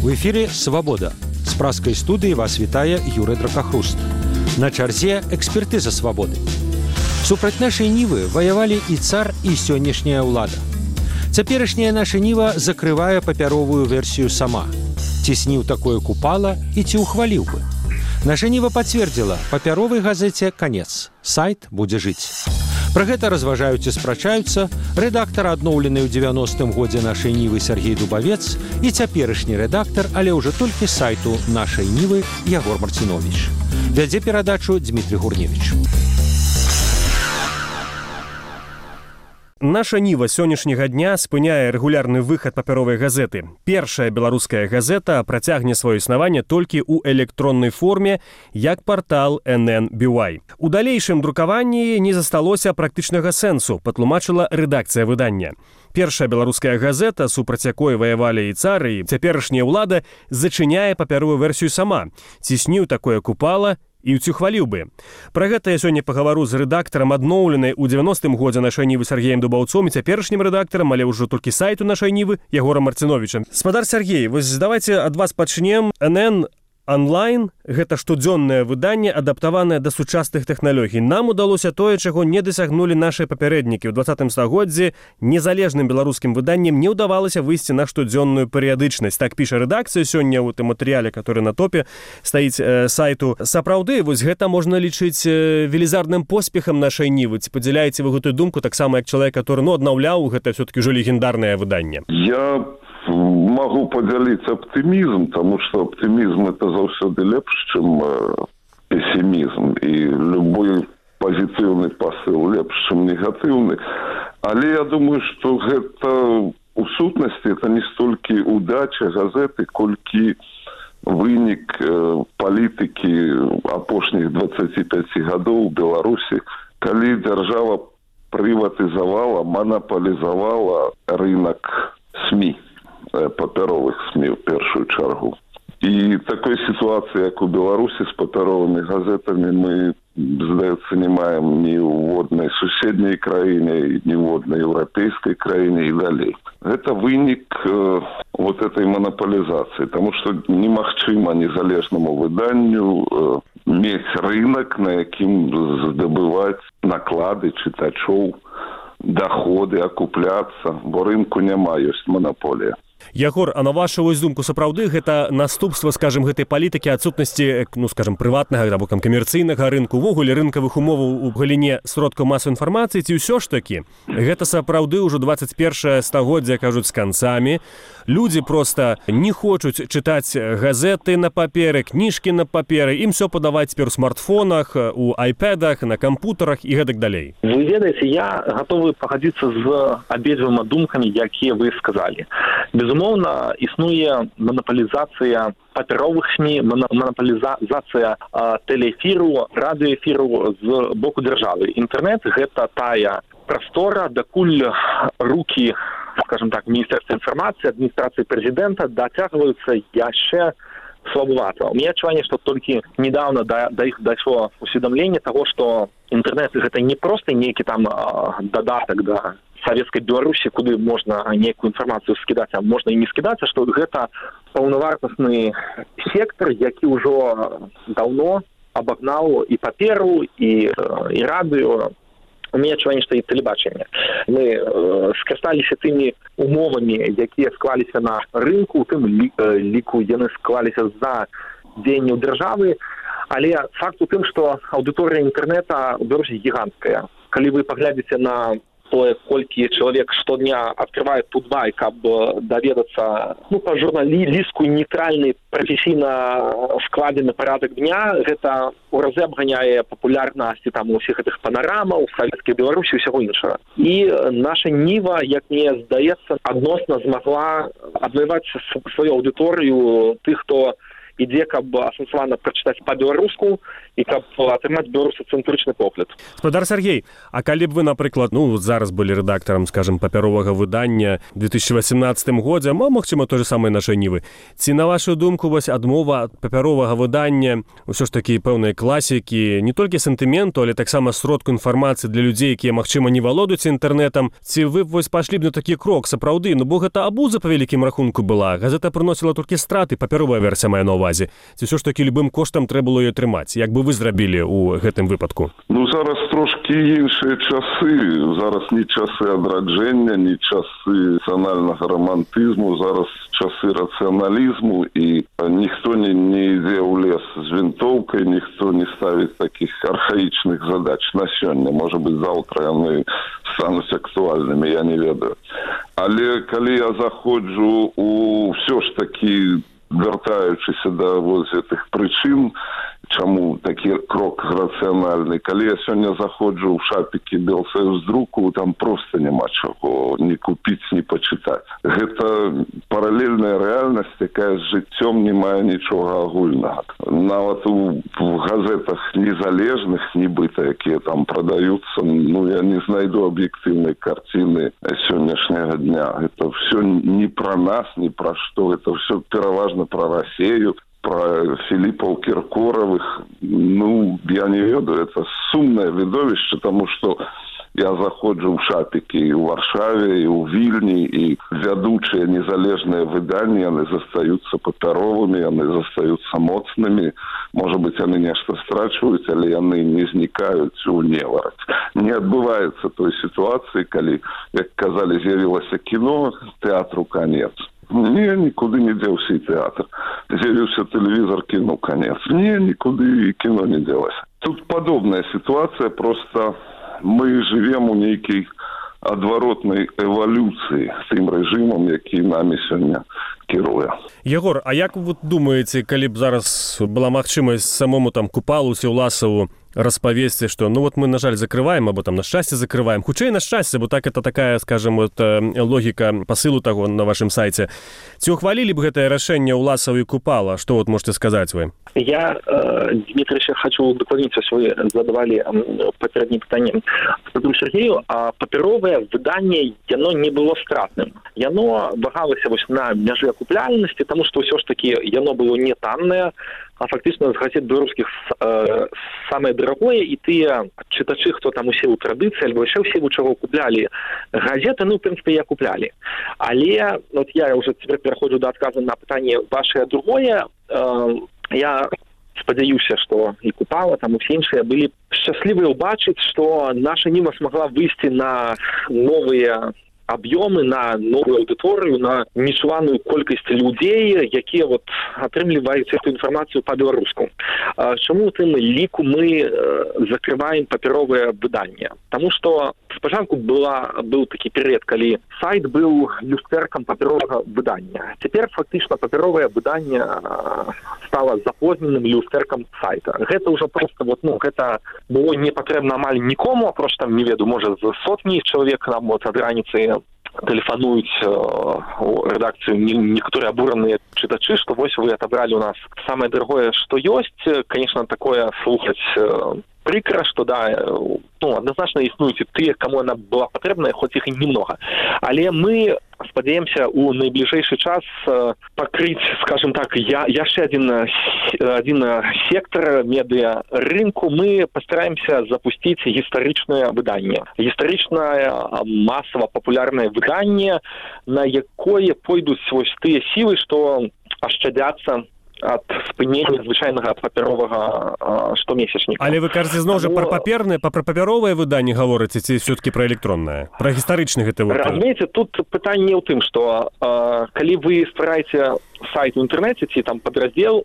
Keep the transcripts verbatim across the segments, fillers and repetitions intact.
В эфире «Свобода». С праской студии вас вітае Юрий Дракахруст. На чарзе экспертыза свободы. Супраць нашай нівы ваявалі і цар, і сённяшняя ўлада. Цяперашняя наша ніва закрывае папяровую версію сама. Ці сніў такое купала і ці ухваліў бы. Наша ніва пацвердзіла, папяровай газеце канец. Сайт будзе жыць. Пра гэта разважаюць і спрачаюцца рэдактар, адноўлены ў дзевяностым годзе нашай нівы Сергей Дубавец, і цяперашні рэдактар, але ўжо толькі сайту нашай нівы Ягор Марціновіч. Вядзе перадачу Дмітрий Гурневіч. Наша ніва сённяшняга дня спыняе рэгулярны выхад папяровай газеты. Першая беларуская газета працягне сваё існаванне толькі ў электроннай форме, як партал эн эн би уай. У далейшым друкаванні не засталося практычнага сэнсу, патлумачыла рэдакцыя выдання. Першая беларуская газета, супраць якой ваявалі і цары, і цяперашняя ўлада, зачыняе папяровую версію сама. Ці сніў такое купала, і ці хваліў бы. Пра гэта я сёння пагавару з рэдактарам, адноўленай у дзевяностым годзе нашай нівы Сергеем Дубаўцом, і цяперашнім рэдактарам, але ўжо толькі сайту нашай нівы Ягорам Марціновічам. Спадар Сергей, вось давайце ад вас пачнем. эн эн онлайн – гэта штодзённае выданне, адаптаванае да сучасных тэхналогій. Нам удалося тое, чаго не дасягнулі нашыя папярэднікі. У двадцатым стагоддзі незалежным беларускім выданнем не ўдавалася выйсці на штодзённую перыядычнасць. Так піша рэдакцыя сёння ў тым матэрыяле, который на топе стаіць э, сайту. Сапраўды, вось гэта можна лічыць э, велізарным поспехам нашай нівы. Ці падзяляеце вы гэтую думку таксама як чалавек, который ну, аднаўляў гэта все-таки ўжо легендарнае выданне? Я могу поделиться оптимизм, потому что оптимизм это заўсёды лепш, чем э, пессимизм. И любой позитивный посыл лепш, чем негативный. Але я думаю, что это у сутности это не столько удача газеты, колькі вынік э, политики апошніх двадцати пяти гадоў в Беларуси, калі держава приватизовала, монополизовала рынок СМИ. Папяровых СМИ в першую чаргу. И такой ситуации, как у Беларуси с папяровыми газетами, мы, здаецца, не маем ни у водной соседней краине, ни в водной европейской краине и далее. Это вынік э, вот этой монополизации, потому что немагчыма незалежному выданню э, мець рынок, на якім здабываць наклады чытачоў, доходы, окупляться, бо рынку няма, ёсць монополия. Ягор, а на вашу вось думку, сапраўды гэта наступства, скажем, гэтай палітыкі адсутнасці, ну, скажем, прыватнага або камерцыйнага рынку, увогуле рынкавых умоваў у галіне сродкаў масавай інфармацыі, ці ўсё ж такі гэта сапраўды ўжо двадцать першае стагоддзя, кажуць, з канцамі. Людзі проста не хочуць чытаць газеты на паперы, кніжкі на паперы, ім все падаваць цяпер у смартфонах, у айпэдах, на кампутарах і гэтак далей. Вы ведаеце, я гатовы пагадзіцца з абедзвюма думкамі, якія вы сказалі. Безумоўна, існуе монополізацыя папяровых СМИ, монополізацыя тэлеэфіру, радыёэфіру з боку дзяржавы. Інтэрнэт – гэта тая прастора, дакуль рукі, скажем так, Міністэрства інфармацыі, адміністрацыі прэзідэнта дацягваюцца яшчэ слабавата. У меня адчуванне, што толькі недавно да, да іх дайшло усведамленне таго, што інтэрнэт – гэта не проста нейкі там дадатак да Савецкай Беларусі, куды можна нейкую інфармацыю скідаць, а можна і не скідаць, што гэта паўнавартасны сектор, які ўжо даўно абагнаў і паперу, і, і радыё. У мяне адчуванне, што і тэлебачанне. Мы э, скарысталіся тымі умовамі, якія склаліся на рынку, у тым ліку яны склаліся за дзеянняў дзяржавы, але факт у тым, што аўдыторыя інтэрнэта ў Беларусі гіганткая. Калі вы паглядзіце на тое, колькі чалавек штодня адкрывае Тутбай, каб даведацца, ну, па журналістку нейтральны, прафесійна складзены парадак дня, гэта у разы абганяе папулярнасці там усіх гэтых панарамаў, Савецкай Беларусі і ўсяго іншага. І наша ніва, як мне здаецца, адносна змагла адваяваць сваю аўдыторыю тых, хто ідзе, каб асэнсавана прачытаць па-беларуску і каб атрымаць беларусацэнтрычны погляд. Гаспадар Сергей, а калі б вы, напрыклад, ну, зараз былі рэдактарам, скажем, папяровага выдання в две тысячи восемнадцатым годзе, а магчыма, той же самай нашай нівы. Ці, на вашу думку, вось адмова ад папяровага выдання, ўсё ж такі пэўныя класікі, не толькі сентыменту, але таксама сродку інфармацыі для людзей, якія, магчыма, не валодаюць інтэрнэтам, ці вы вось пайшлі б на такі крок, сапраўды, ну бо гэта абуза па вялікім рахунку была, газета прыносіла толькі страты, папяровая версія мае на ўвазе. Ці ўсё ж такі любым коштам трэба было ёй трымаць? Як бы вы зрабілі ў гэтым выпадку? Ну, зараз трошкі іншыя часы. Зараз не часы адраджэння, не часы нацыянальнага романтызму, зараз часы рацыяналізму, і ніхто не, не ідзе ў лес з вінтоўкай, ніхто не ставіць такіх архаічных задач на сёння. Можа быць, заўтра яны стануць актуальнымі, я не ведаю. Але калі я заходжу у ўсё ж такі, вяртаючыся да вось гэтых прычын, чаму такі крок рацыянальны. Калі я сёння заходжу ў шапікі Белсоюздруку, там проста няма чаго ні купіць, ні пачытаць. Гэта паралельная рэальнасць, якая з жыццём не мае нічога агульнага. Нават у, у газетах незалежных, нібыта, якія там прадаюцца, ну, я не знайду аб'ектыўнай карціны сённяшняга дня. Гэта ўсё не пра нас, не пра што. Гэта ўсё пераважна пра Расею, про Филиппов Киркоровых, ну, я не ведаю, это сумное видовище, потому что я заходжу в шапікі і ў Варшаве, і ў Вільні, і вядучыя незалежныя выданні, яны застаюцца папяровымі, яны застаюцца моцнымі. Можа быць, яны нешта страчваюць, але яны не знікаюць у невараць. Не адбываецца той сітуацыі, калі, як казалі, з'явілася кіно, тэатру канец. Не, нікуды не дзеўся і тэатр. З'явіўся тэлевізор, кіно канец. Не, нікуды і кіно не дзелася. Тут падобная сітуацыя, просто мы жывем у нейкай адваротнай эвалюцыі з тым рэжымам, які намі сёння кіруе. Егор, а як вы думаеце, калі б зараз была магчымасць самому там Купалусе, Уласову распавесці, што ну вот мы, на жаль, закрываем, або там на шчасце закрываем. Хутчэй на шчасце, бо так это такая, скажем, вот, логіка пасылу таго на вашым сайце. Ці ухвалілі б гэтае рашэнне Уласова і Купала? Што вот можете сказаць вы? Я, э, Дмитрий, еще хочу дополниться, что вы задавали э, попереднее питание Петру Сергею. А паперовое выдание, оно не было стратным. Оно вагалось на меже окупляльности, потому что все ж таки оно было не танное, а фактично з газет беларускіх э, самае дарагое, і тыя чытачы, хто там усе ў традыцыі, альбо яшчэ ўсе у чаго куплялі газеты, ну, в прынцыпе, я куплялі. Але, вот я уже цяпер пераходжу да адказу на пытанне вашае другое. Э, я спадзяюся, што і Купала, там усе іншыя былі шчаслівыя ўбачыць, што наша німа смогла выйсці на новыя аб'ёмы, на новую аўдыторыю, на нечуваную колькасць людзей, якія вот атрымліваюць эту інфармацыю па-беларуску. Чаму у тым ліку мы закрываем папяровае выданне? Таму што спачатку была быў такі перыяд, калі сайт быў люстэркам папяровага выдання. Цяпер фактычна папяровае выданне стала запозненым люстэркам сайта. Гэта ўжо проста вот, ну, гэта было не патрэбна амаль нікому, а проста там, не веду, можа, з сотні чалавек нам вот ад раніцы тэлефануюць э, у рэдакцыю некаторыя абураныя чытачы, што вось вы адабралі у нас самае дарагое, што ёсць. Конечно, такое слухаць э, прикра, что да, ну, однозначно існуюць тыя, каму она была патрэбная, хоць іх і немного. Але мы спадзяемся у найбліжэйшы час э, пакрыць, скажем так, я, яшчэ один, один сектор медыа рынку. Мы постараемся запустить гістарычнае выданне. Гістарычнае масава папулярнае выданне, на якое пойдуць вось тыя сілы, што ашчадзяцца ад спынення звычайнага папяровага штомесячніка. Але вы кажаце зноў жа пра папернае, пра папяровае выданне гаворыце, ці ўсё-такі пра электроннае? Пра гістарычны гэты вот. Разумееце, тут пытанне ў тым, што э, калі вы ствараеце сайт у інтэрнэце ці там падраздзел,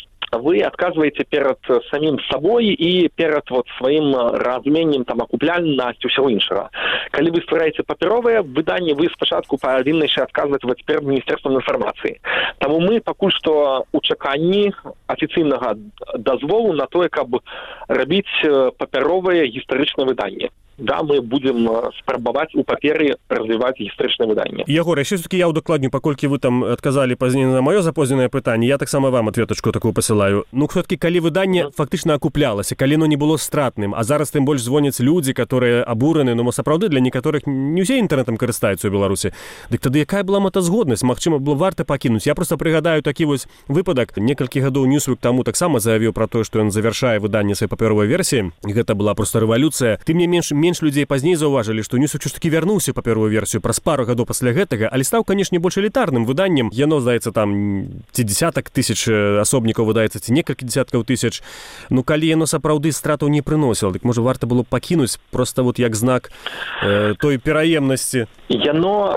вы адказваеце перад самім сабой і перад вот сваім разуменнем там акупляльнасці ўсяго іншага. Калі вы ствараеце папяровае выданне, вы спачатку павінны яшчэ адказваць перад міністэрствам інфармацыі. Таму мы пакуль што ў чаканні афіцыйнага дазволу на тое, каб рабіць папяровае гістарычнае выданне. да, мы будем спрабаваць у паперы развіваць гістарычнае выданне. Ягор, яшчэ все-таки я удакладню, паколькі вы там адказалі пазней на маё запозненае пытанне, я таксама вам ответочку такую пасылаю. Ну, все-таки калі выданне фактычна акуплялася, калі оно не было стратным, а зараз тым больш звоняць людзі, которые абураны, ну, сапраўды для некаторых не ўсе інтэрнэтам карыстаюцца ў Беларусі. Дык тады якая была мэтазгоднасць? Магчыма, было варта пакінуць. Я просто прыгадаю такі вось выпадак. Некалькі гадоў Newsweek таму таксама заявіў пра тое, што ён завяршае выданне сваёй папяровай версіі. Гэта была просто рэвалюцыя. Тым не менш, менш людзей пазней заўважылі, што Newsweek ўсё ж такі вярнуўся ў папяровую версію праз пару гадоў пасля гэтага, але стаў, канешне, больш элітарным выданнем. Яно, здаецца, там ці дзесятак тысяч асобнікаў выдаецца, ці некалькі дзесяткаў тысяч. Ну, калі яно сапраўды стратаў не прыносіла, дык, можа, варта было пакінуць просто вот як знак э, той пераемнасці. Яно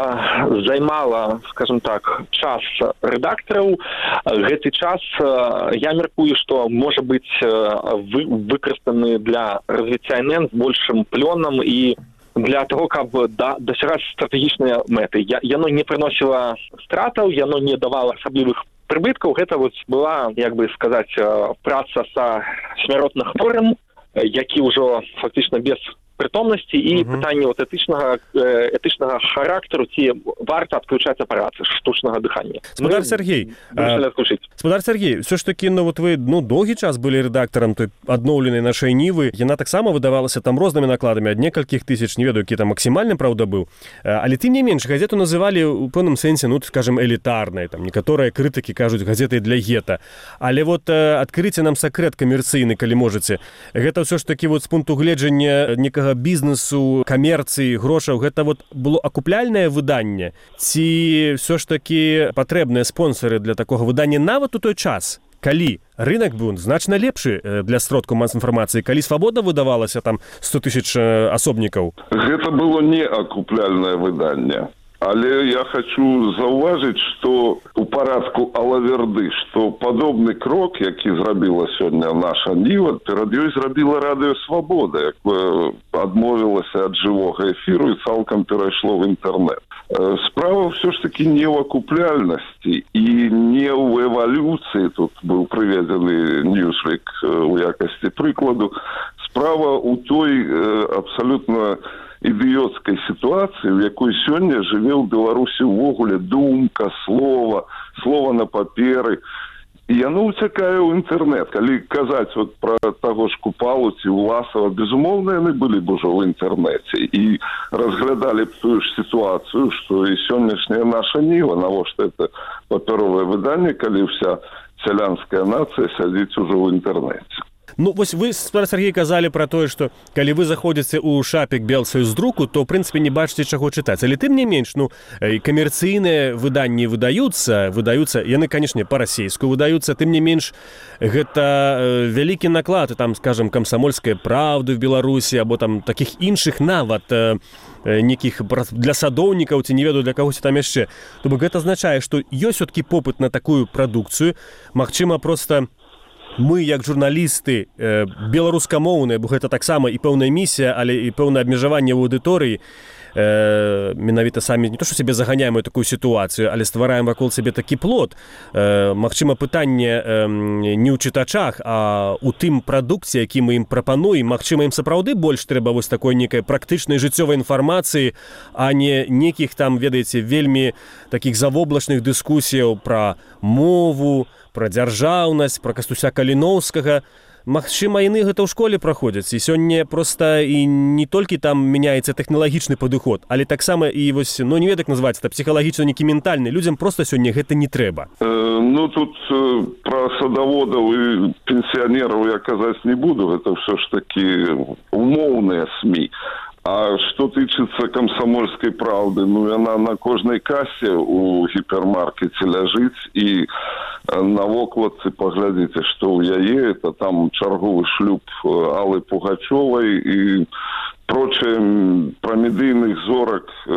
э, займала, скажем так, час рэдактараў. Гэты час, э, я мяркую, што можа быць э, вы, выкарыстаны для развіцця эн эн з большым плёнам і для того, каб да, дасягаць стратэгічныя мэты. Я, яно не прыносіла стратаў, яно не давала асаблівых прыбыткаў. Гэта вот была, як бы сказаць, праца са смяротна хворым, які ўжо фактычна без прытомнасці, і uh-huh. пытанне вот этычнага этычнага характару, ці варта адключаць апарат штучнага дыхання. Спадар Сергей, а, Спадар Сергей, все ж таки, ну вот вы, ну, доўгі час былі рэдактарам той адноўленай нашай Нівы. Яна таксама выдавалася там рознымі накладамі, ад некалькіх тысяч, не ведаю, які там максімальны, праўда, быў. Але тым не менш, газету называлі у пэўным сэнсе, ну, скажем, элітарнай. Там некаторыя крытыкі кажуць газетай для гета. Але вот адкрыце нам сакрэт камерцыйны, калі можаце. Гэта ўсё ж таки вот з пункту гледжання некага бізнесу, камерцыі, грошаў, гэта вот было акупляльнае выданне, ці ўсё ж такі патрэбныя спонсары для такога выдання нават у той час, калі рынок быў значна лепшы для сродкаў мас-інфармацыі, калі свабодна выдавалася там сто тысяч асобнікаў? Гэта было не акупляльнае выданне. Але я хочу заўважыць, што у парадку алаверды, што падобны крок, які зрабіла сёння наша Ніва, перад ёй зрабіла радыё Свабода, якое адмовілася ад жывога эфіру і цалкам перайшло в інтэрнэт. Справа ўсё ж такі не ў акупляльнасці і не ў эвалюцыі. Тут быў прыведзены Newsweek у якасці прыкладу. Справа ў той абсалютна ідыёцкай сітуацыі, у якой сёння жыве ў Беларусі ўвогуле думка, слова, слова на паперы. І яно ўцякае ў інтэрнэт. Калі казаць вот пра таго ж Купалу ці Уласава, безумоўна, яны былі б ужо ў інтэрнэце і разглядалі б тую ж сітуацыю, што і сённяшняя наша Ніва, навошта это папяровае выданне, калі вся сялянская нацыя сядзіць ужо ў інтэрнэце. Ну, вось вы, Спадар Сергей, казалі пра тое, што калі вы заходзіце ў шапік Белсаюздруку, то, ў прынцыпе, не бачыце, чаго чытаць. Але тым не менш, ну, камерцыйныя выданні выдаюцца, выдаюцца, яны, канешне, па-расейску выдаюцца, тым не менш, гэта вялікі наклад, там, скажам, камсамольская правда в Беларусі, або там такіх іншых нават некіх для садоўнікаў, ці не ведаю, для кагосьці там яшчэ. То бок гэта азначае, што ёсць все-таки попыт на такую прадукцыю. Магчыма, проста мы, як журналісты, э, беларускамоўныя, бо гэта таксама і пэўная місія, але і пэўнае абмежаванне ў аўдыторыі, э, менавіта самі не то, што сябе заганяем у такую сітуацыю, але ствараем вакол сябе такі плод. Э, магчыма, пытанне э, не ў чытачах, а ў тым прадукце, які мы ім прапануем. Магчыма, ім сапраўды больш трэба вось такой некай практычнай жыццёвай інфармацыі, а не некіх там, ведаеце, вельмі такіх завоблачных дыскусіяў пра мову, пра дзяржаўнасць, пра Кастуся Каліноўскага. Магчыма, яны гэта ў школе праходзяць. І сёння проста і не толькі там мяняецца тэхналагічны падыход, але таксама і вось, ну не ведак называць, это псіхалагічна некі ментальны. Людзям проста сёння гэта не трэба. Э, ну тут э, пра садаводаў і пенсіянераў я казаць не буду. Гэта ўсё ж такі умоўныя СМІ. А што тычыцца камсамольскай праўды, ну яна на кожнай касе ў гіпермаркеце ляжыць, і на вокладцы паглядзіце, што ў яе, это там чарговы шлюб Аллы Пугачёвай і прочее пра медыйных зорак э,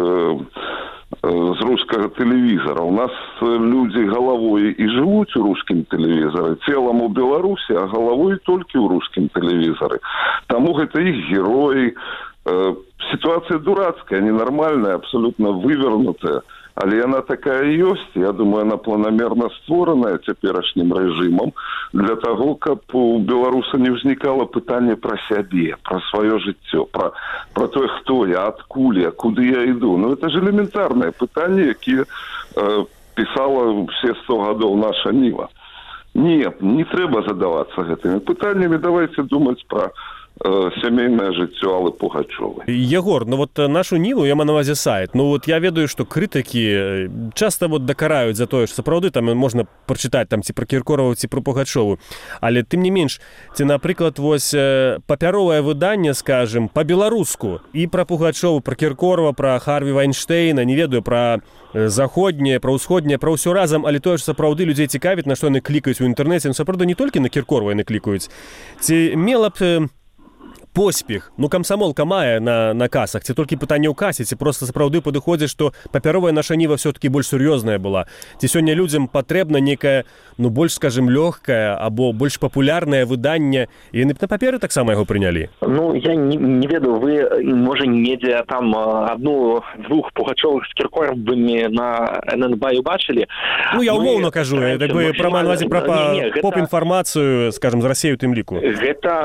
з рускага тэлевізара. У нас людзі галавой і жывуць у рускім тэлевізары, целам у Беларусі, а галавой толькі ў рускім тэлевізары. Таму гэта іх героі. Ситуация дурацкая, ненормальная, абсолютно вывернутая. але яна такая ёсць. Я думаю, яна планамерна створаная цяперашнім рэжымам для таго, каб у беларуса не ўзнікала пытанне пра сябе, пра сваё жыццё, пра, пра тое, хто я, адкуль я, куды я іду. Ну, это ж элементарнае пытанне, якія э, пісала все сто гадоў наша Ніва. Не, не трэба задавацца гэтымі пытаннямі, давайте думаць пра сямейнае жыццё Аллы Пугачёвай. Егор, ну вот нашу Ніву, я маю на ўвазе сайт, ну вот я ведаю, што крытыкі часта вот дакараюць за тое, што сапраўды там можна прачытаць там ці пра Кіркорову, ці пра Пугачёву, але тым не менш, ці, напрыклад, вось папяровае выданне, скажем, па-беларуску, і пра Пугачёву, пра Кіркорова, пра Харві Вайнштейна, не ведаю, пра заходняе, пра ўсходняе, пра ўсё разам, але тое ж сапраўды людзей цікавіць, на што яны клікаюць у інтэрнэце, ну сапраўды не толькі на Кіркорова яны клікаюць. Ці мела б поспех, ну камсамолка мае на, на касах, ці толькі пытанне ў касе, ці проста сапраўды падыходзіць, што папяровая наша Ніва все-таки больш сур'ёзная была. Ці сёння людзям патрэбна некае, ну больш, скажем, лёгкае або больш папулярнае выданне, і яны б на паперы таксама яго прынялі? Ну, я не, не ведаю, вы, можа, недзе там адну-двух Пугачёвых з Кіркоровымі на эн эн бэ убачылі? Ну, я умоўно кажу, я так бы пра маназе пра поп-інфармацыю, скажем, з Расіі у тым ліку. Гэта,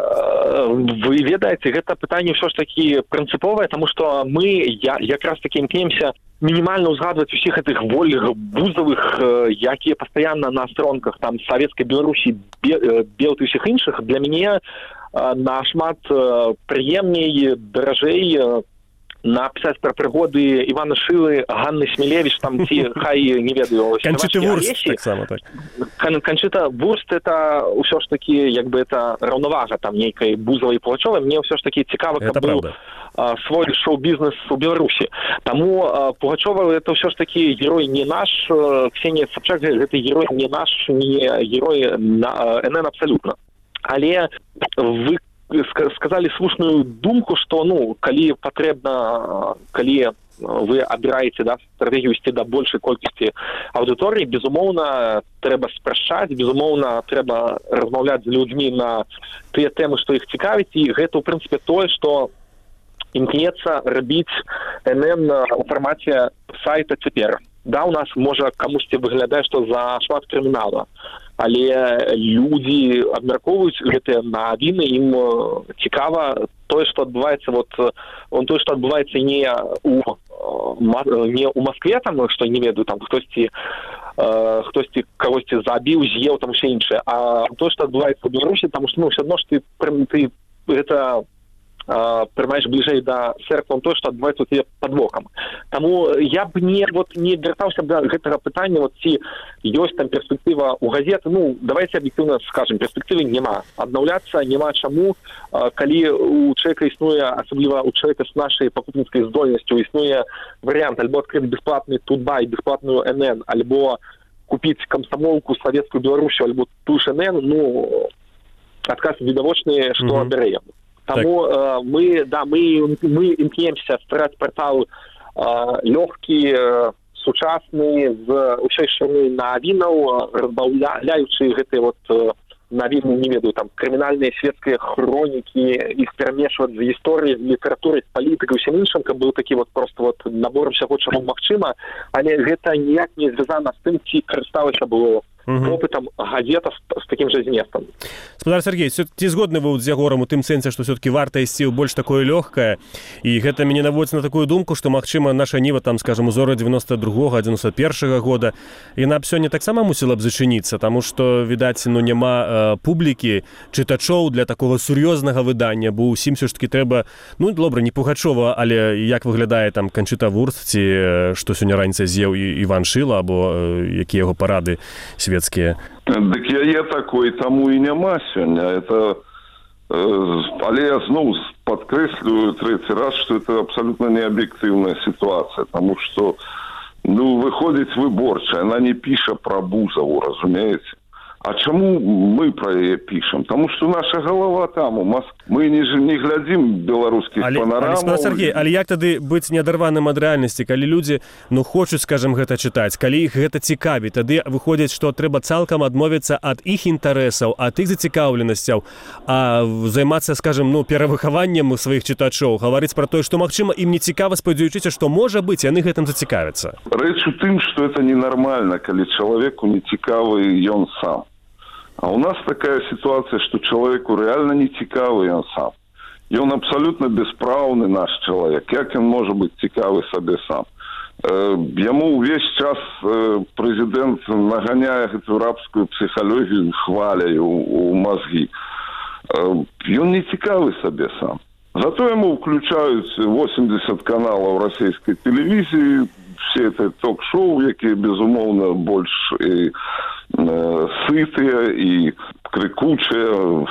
вы ведаеце, гэта пытанне ўсё ж такі прынцыповае, таму што мы я, якраз такі імкнемся мінімальна ўзгадваць усіх гэтых вольных бузавых, якія пастаянна на стронках там савецкай Беларусі, белых і ўсіх іншых. Для мяне нашмат прыемней, даражэй напісаць пра прыгоды Івана Шылы, Ганны Смілевіч, там ці хай не ведаю. Канчыты Вурст таксама так. Канчыта Вурст это ўсё ж такі, як бы это раўнавага там нейкай бузавай і Пугачёвай. Мне ўсё ж такі цікава, каб быў свой шоу-бізнес у Беларусі. Таму Пугачёва это ўсё ж такі герой не наш, Ксенія Собчак гэта герой не наш, не герой на эн эн абсалютна. Але вы сказали слушную думку, што ну калі патрэбна, калі вы абіраеце да, стратэгію ісці да большай колькасці аўдыторыі, безумоўна трэба спрашчаць, безумоўна трэба размаўляць з людзьмі на тыя тэмы, што іх цікавіць, і гэта ў прынцыпе тое, што імкнецца рабіць эн эн у фармаце сайта цяпер. Да, у нас можа камусьці выглядае, што за шмат крымінала, але людзі абмяркоўваюць гэтыя навіны, ім цікава тое, што адбываецца вот тое, што адбываецца не у не ў Маскве, там што не ведаю, там хтосьці хтосьці кагосьці забіў, з'еў, там усе іншае, а тое, што адбываецца ў Беларусі, таму што ну ўсё адно ж ты ты гэта прымаеш бліжэй да цэрквам тое, што адбываецца ў тебе пад вокам. Таму я б не вот не вяртаўся да гэтага пытання, вот ці ёсць там перспектыва ў газеты. Ну давайте аб'ектыўна скажем, перспектывы няма. Аднаўляцца няма чаму, калі у чалавека існуе, асабліва у чалавека з нашай пакупніцкай здольнасцю, існуе варыянт альбо адкрыць бясплатны Тутбай, бясплатную эн эн, альбо купіць камсамолку савецкую Беларусю, альбо ту ж эн эн, ну адказ відавочны, што mm-hmm. абярэем. Таму э, мы, да, мы, мы імкнемся ствараць партал э, лёгкі, э, сучасны, з усёй шырыны навінаў, разбаўляючы гэтыя вот э, навіны, не ведаю, там, крымінальныя светскія хронікі, іх перамешваць з гісторыяй, з літаратурай, з палітыкай, усім іншым, каб быў такі вот просто вот набор усяго, чаму магчыма, але гэта ніяк не звязана з тым, ці карысталася было опытам газета з, з такім жа зместам. Спадар Сергей, ці згодны вы з Ягорам у тым сэнсе, што все-таки варта ісці ў больш такое лёгкае, і гэта мяне наводзіць на такую думку, што магчыма наша Ніва там, скажем, узоры дзевяноста другога дзевяноста першага года, яна б сёння таксама мусіла б зачыніцца, таму што відаць, ну няма э, публікі, чытачоў для такого сур'ёзнага выдання, бо ўсім все ж таки трэба, ну добра, не Пугачова, але як выглядае там Канчыта Вурст, ці э, што сёння раніцай з'еў Іван Шыла, або э, якія яго парады светскія. Дык яе такой таму і няма сёння. Это, э, але я зноў падкрэслюю трэці раз, што это абсалютна неаб'ектыўная сітуацыя, таму што ну, выходзіць выборчая, она не піша пра Бузаву, разумееце? А чаму мы пра яе пішам? Таму што наша галава там, у Москве. Мы не, не глядзім беларускіх але, панорамаў. Але, Сергей, але як тады быць неадарваным ад рэальнасці, калі людзі ну, хочуць, скажем, гэта чытаць, калі іх гэта цікавіць, тады выходзіць, што трэба цалкам адмовіцца ад іх інтарэсаў, ад іх зацікаўленасцяў, а займацца, скажем, ну, перавыхаваннем сваіх чытачоў, гаварыць пра тое, што, магчыма, ім не цікава, спадзяючыся, што, можа быць, яны гэтым зацікавяцца. Рэч у тым, што это ненармальна, калі чалавеку не цікавы ён сам. А у нас такая ситуация, что человеку реально не цікавый он сам. И он абсолютно бесправный наш человек. Как он может быть цікавый себе сам? Э, ему весь час э, президент нагоняя эту рабскую психологию, хваля у, у мозги. Э, и он не цікавый себе сам. Зато ему включают восемьдесят каналов российской телевизии, все это ток-шоу, які, безумовно, больш і, э, сытыя і крикучыя,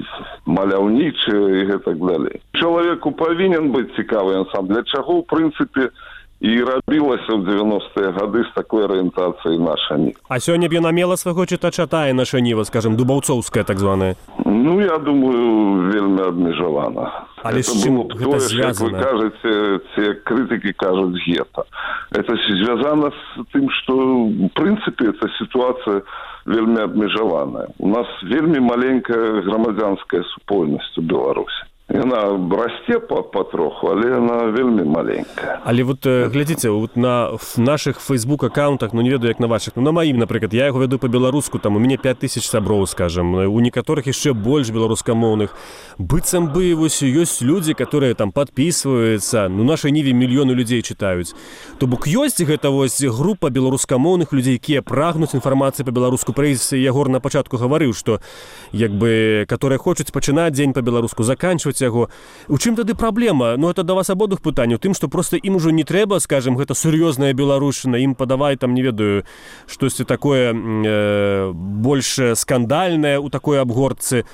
маляўнічыя і так далее. Чалавеку павінен быць цікавы сам. Для чаго, ў прынцыпе, і рабілася ў девяностыя гады з такой арыентацыяй наша ніва. А сёння б яна мела свайго чытача тая наша ніва, скажем, дубаўцоўская так званая? Ну, я думаю, вельмі абмежавана. Але з чым гэта звязана? Як вы кажаце, ці крытыкі кажуць гета. Это звязана з тым, што в прынцыпе эта сітуацыя вельмі абмежаваная. У нас вельмі маленькая грамадзянская супольнасць у Беларусі. Яна расце патроху, але яна вельмі маленькая. Але вот глядзіце, вот на наших фейсбук-аккаунтах, ну не ведаю, як на ваших, ну на маім, напрыклад, я яго вяду па-беларуску, там у мяне пять тысяч сяброў, скажем, у некаторых яшчэ больш беларускамоўных. Быццам бы вось ёсць людзі, которые там подписываются, ну нашай ніве мільёны людзей чытаюць. То бок ёсць гэта вось група беларускамоўных людзей, якія прагнуць інфармацыі па-беларуску. Прыйс Ягор на пачатку гаварыў, што як бы, которые хочуць пачынаць дзень па-беларуску, заканчваць яго. У чым тады праблема? Ну, это да вас абодвух пытанняў. Тым, што проста ім ужо не трэба, скажем, гэта сур'ёзная беларушчына, ім падавай, там, не ведаю, штосьці такое э, больш скандальнае ў такой абгортцы.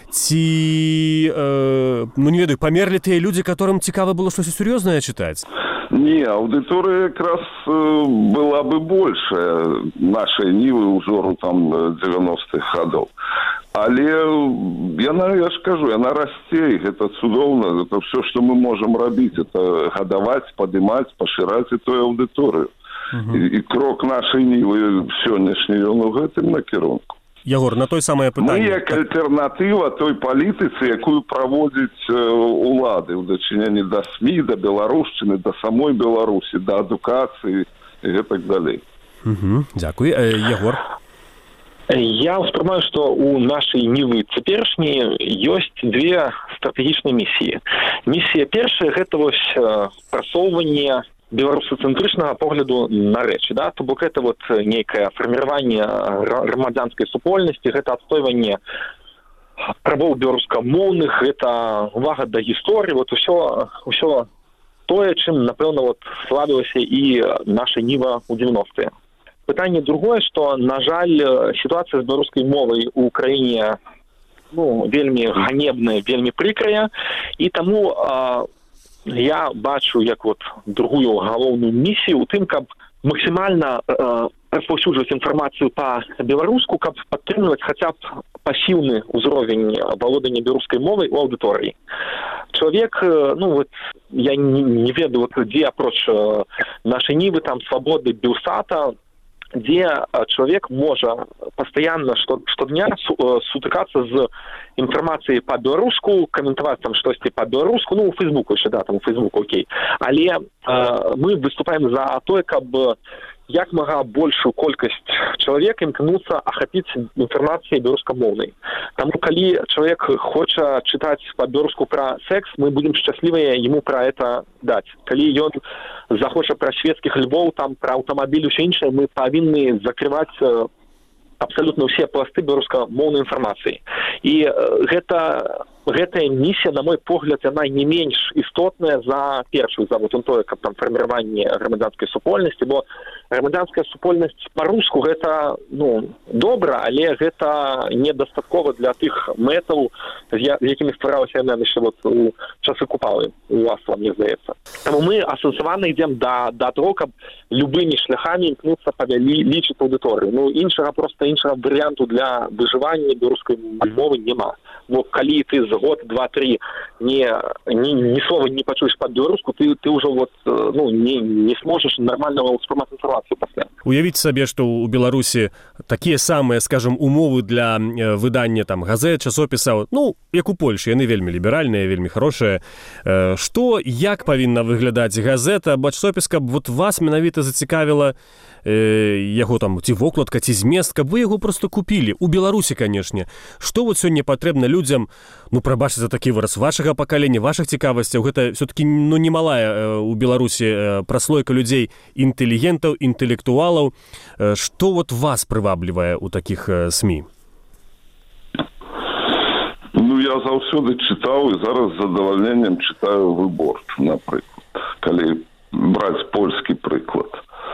Ці, э, ну, не ведаю, памерлі тыя людзі, которым цікава было штосьці сур'ёзнае чытаць? Не, аудитория как раз э, была бы большая нашей нивы узору там девяностых годов. Але яна, я ж кажу, яна расце, і гэта цудоўна, это все, что мы можем рабіць, это гадаваць, падымаць, пашыраць эту аудиторию. Uh-huh. І, і крок нашай нівы сённяшні ён у гэтым накірунку. Ягор, на той самае пытанне. Мы як альтэрнатыва той палітыцы, якую праводзіць э, улады ў дачыненні да СМІ, да беларушчыны, да самой Беларусі, да адукацыі і гэтак далей. Угу. Дзякуй. Э, Ягор? Я ўспрымаю, што ў нашай нівы цяперашняй ёсць две стратэгічныя місіі. Місія першая – гэта вось прасоўванне беларусацэнтрычнага погляду на рэчы, да? То бок гэта вот нейкае фарміраванне грамадзянскай супольнасці, гэта адстойванне правоў беларускамоўных, гэта увага да гісторыі, вот усё, усё тое, чым, напэўна, вот славілася і наша ніва ў девяностыя. Пытанне другое, што, на жаль, сітуацыя з беларускай мовай у краіне ну, вельмі ганебная, вельмі прыкрая, і таму а, я бачу як вот другую галоўную місію ў тым, каб максімальна а, распаўсюджваць інфармацыю па-беларуску, каб падтрымліваць хаця б пасіўны ўзровень валодання беларускай мовай у аўдыторыі. Чалавек, ну вот, я не, не ведаю, вот, дзе апроч нашай нівы, там, свабоды, Белсата, дзе чалавек можа пастаянна штодня сутыкацца з інфармацыяй па-беларуску, каментаваць там штосьці па-беларуску, ну, у Фейсбуку яшчэ, да, там, у Фейсбуку, окей. Але э, мы выступаем за тое, каб як мага большую колькасць чалавек імкнуцца ахапіць інфармацыяй беларускамоўнай. Таму, калі чалавек хоча чытаць па-беларуску пра секс, мы будзем шчаслівыя яму пра это даць. Калі ён захоча пра шведскіх львоў, там, пра аўтамабіль, усё іншае, мы павінны закрываць абсалютна ўсе пласты беларускамоўнай інфармацыі. І гэта, гэтая місія, на мой погляд, яна не менш істотная за першую, за вот тое, каб там фарміраванне грамадзянскай супольнасці, бо грамадзянская супольнасць па-руску гэта, ну, добра, але гэта недастаткова для тых мэтаў, з якімі стваралася яна яшчэ вот у часы Купалы, у Асла, мне здаецца. Таму мы асэнсавана ідзем да, да того, каб любымі шляхамі імкнуцца павялічыць аўдыторыю. Ну, іншага, проста іншага варыянту для выжывання беларускай мовы няма. Бо калі ты за год, два, три не, не, ни слова не пачуеш па-беларуску, ты, ты ўжо вот, ну, не, не сможаш нормальна ўспрымаць інфармацыю пасля. Уявіць сабе, што ў Беларусі такія самыя, скажем, умовы для выдання там газет, часопісаў, ну, як у Польшы, яны вельмі ліберальныя, вельмі хорошыя. Што, як павінна выглядаць газета, або часопіс, каб вот вас менавіта зацікавіла э, яго там ці вокладка, ці змест, каб вы яго просто купілі. У Беларусі, канешне. Што вот сёння патрэбна людзям, ну, прабачце за такі выраз вашага пакалення, вашых цікавасцяў, гэта все-таки, ну, немалая у Беларусі праслойка людзей, інтэлігентаў, інтэлектуалаў. Што вот вас прываблівае ў такіх СМІ? Ну, я заўсёды чытаў і зараз з задавальненнем чытаю «Выборчу», напрыклад, калі браць польскі прыклад.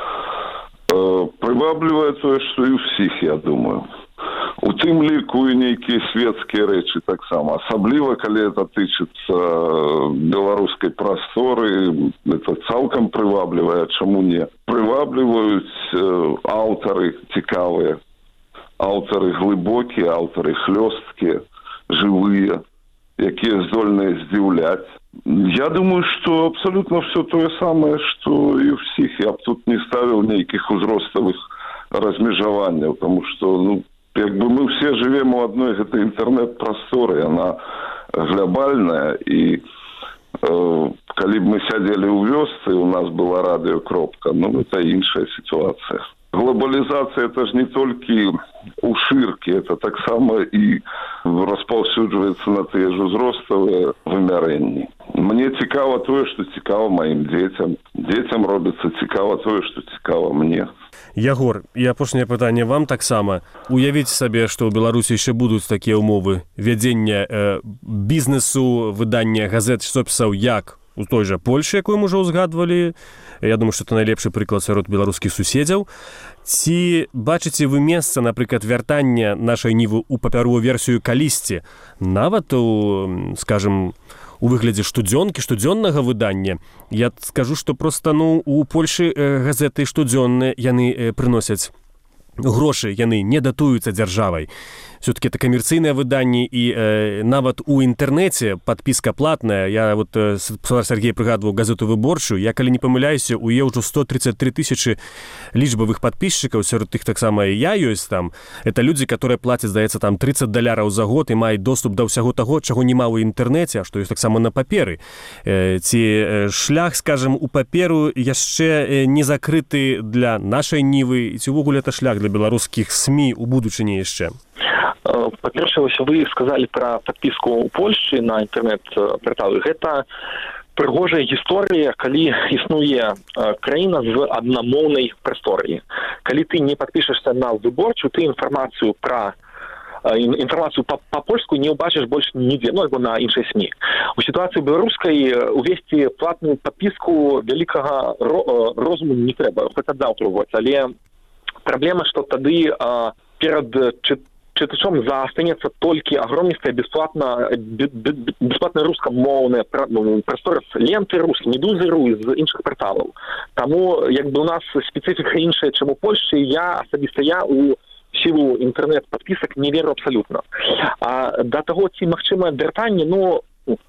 Э, прываблівае тое, што і ўсіх, я думаю. У тым ліку і нейкія светскія рэчы таксама. Асабліва, калі это тычыцца беларускай прасторы, это цалкам прываблівае, чаму не? Прывабліваюць э, аўтары цікавыя, аўтары глыбокія, аўтары хлёсткія, жывыя, якія здольныя здзіўляць. Я думаю, што абсалютна все тое самае, што і ўсіх. Я б тут не ставіў нейкіх узроставых размежаванняў, тому што, ну, як бы мы все жывем у адной гэтай інтэрнэт-прасторы, яна глобальная, і э, калі б мы сядзелі ў вёсцы, у нас была радыёкропка, ну, это іншая сітуацыя. Глобалізацыя – это ж не толькі у шыркі, это таксама і распаўсюджваецца на тыя ж узроставыя вымярэнні. Мне цікава тое, што цікава маім дзецям. Дзецям робіцца цікава тое, што цікава мне. Ягор, і апошняе пытанне вам таксама. Уявіце сабе, што ў Беларусі яшчэ будуць такія ўмовы вядзення э, бізнесу, выдання газет, часопісаў, як у той жа Польшы, якую мы ўжо ўзгадвалі. Я думаю, што это найлепшы прыклад сярод беларускіх суседзяў. Ці бачыце вы месца, напрыклад, вяртання нашай нівы ў папяровую версію калісьці, нават у, скажем, у выглядзе штодзёнкі, штодзённага выдання? Я скажу, што проста, ну, у Польшы э, газеты штодзённыя, яны э, прыносяць грошы, яны не датуюцца дзяржавай. Все-таки это камерцыйнае выданне, і э, нават у інтэрнэце падпіска платная. Я вот э, Сергей прыгадваў газету «Выборчую». Я, калі не памыляюся, у яе ўжо сто тридцать три тысячи лічбавых падпісчыкаў, сярод тых таксама і я ёсць там. Это людзі, которые плацяць, здаецца, там тридцать даляраў за год і маюць доступ да ўсяго таго, чаго няма ў інтэрнэце, а што ёсць таксама на паперы. Э, ці э, шлях, скажем, у паперу яшчэ не закрыты для нашай нівы, ці ўвогуле это шлях для беларускіх СМІ у будучыні яшчэ? Па-першае, вы сказалі пра падпіску ў Польшчы на інтэрнэт-парталы. Гэта прыгожая гісторыя, калі існуе краіна з аднамоўнай прасторай. Калі ты не падпішешся на «Выборчу», ты інфармацыю пра інфармацыю па-польску не ўбачыш больш нідзе, ну, альбо на іншай СМІ. У сітуацыі беларускай увесці платную падпіску вялікага розуму не трэба, хоць аддаў пробаваць, але праблема, што тады перад чытаннем чытачом застанецца толькі агромністая бесплатна бесплатная рускамоўная прастора з ленты рус, медузы.ру з іншых парталаў. Таму як бы у нас спецыфіка іншая, чым у Польшчы, я асабіста я у сілу інтэрнэт-падпісак не веру абсалютна. А да таго, ці магчымае вяртанне, ну,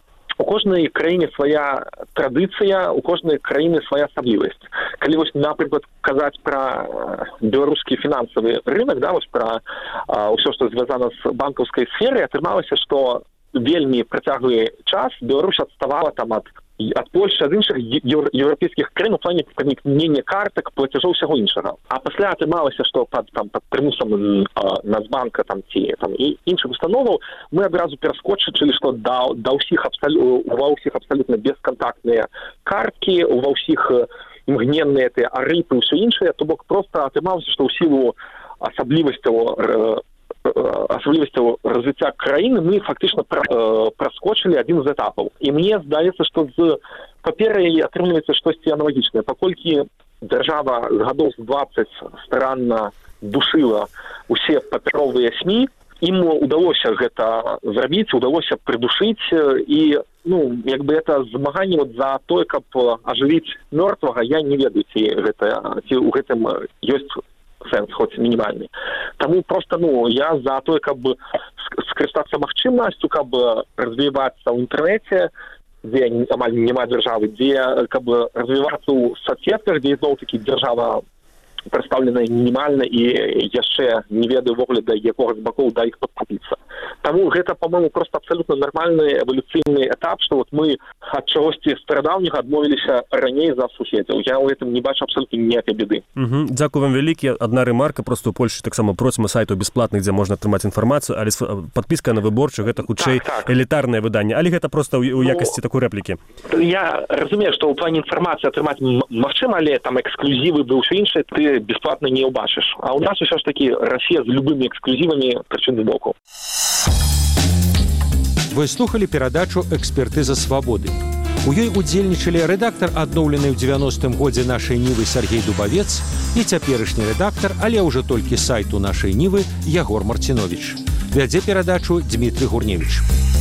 у кожнай краіне свая традыцыя, у кожнай краіны свая асаблівасць. Калі вось, напрыклад, казаць пра беларускі фінансавы рынок, да, вось пра ўсё, што звязана з банкаўскай сферай, атрымалася, што вельмі працяглы час Беларусь адставала там ад ад Польшчы, ад іншых еўрапейскіх краін у плане пранікнення картак, плацяжоў усяго іншага. А пасля атрымалася, што пад там пад прымусам Нацбанка там ці там і іншых установаў мы адразу пераскочылі, што да да ўсіх абсалютна ва ўсіх абсалютна бескантактныя карткі, ва ўсіх імгненныя тыя арыпы і ўсё іншае, то бок проста атрымалася, што ў сілу асаблівасцяў асаблівасцяў развіцця краіны мы фактычна праскочылі адзін з этапаў. І мне здаецца, што з паперай атрымліваецца штосьці аналагічнае. Паколькі дзяржава з гадоў з дваццаць старанна душыла усе папяровыя СМІ, ім удалося гэта зрабіць, удалося придушыць, і ну, як бы это змаганне вот за тое, каб ажывіць мёртвага, я не ведаю, ці гэта, ці ў гэтым ёсць сэнс, хоць мінімальны. Таму просто, ну, я за тое, каб скарыстацца магчымасцю, каб развівацца ў інтэрнэце, дзе амаль няма дзяржавы, дзе каб развівацца ў соцсетках, дзе зноў-такі дзяржава прадстаўлена мінімальна і яшчэ не ведаю ввогуле да якога з бакоў да іх падкупіцца. Таму гэта, па-мойму, просто абсалютна нармальны эвалюцыйны этап, што вот мы ад чагосьці старадаўняга адмовіліся раней за суседзяў. Я ў гэтым не бачу абсалютна ніякай беды. Угу. Дзякую вам вялікі. Адна рэмарка, просто ў Польшчы таксама процьма сайтаў бясплатных, дзе можна атрымаць інфармацыю, але падпіска на выборчы гэта хутчэй так, так. элітарнае выданне. Але гэта проста ў, у якасці ну, такой рэплікі. Я разумею, што ў плане інфармацыі атрымаць магчыма, але там эксклюзівы быў ўсё іншае, ты бесплатно не ўбачыш. А ў нас ўсё ж такі Расія з любымі эксклюзівамі прычым з боку. Вы слухали перадачу «Экспертыза свабоды». У ёй удзельнічалі рэдактар адноўленай у дзевяностым годзе нашай Нівы Сергей Дубавец і цяперашні рэдактар, але ўжо толькі сайту нашай Нівы Ягор Марціновіч. Вядзе перадачу Дмітрий Гурневіч.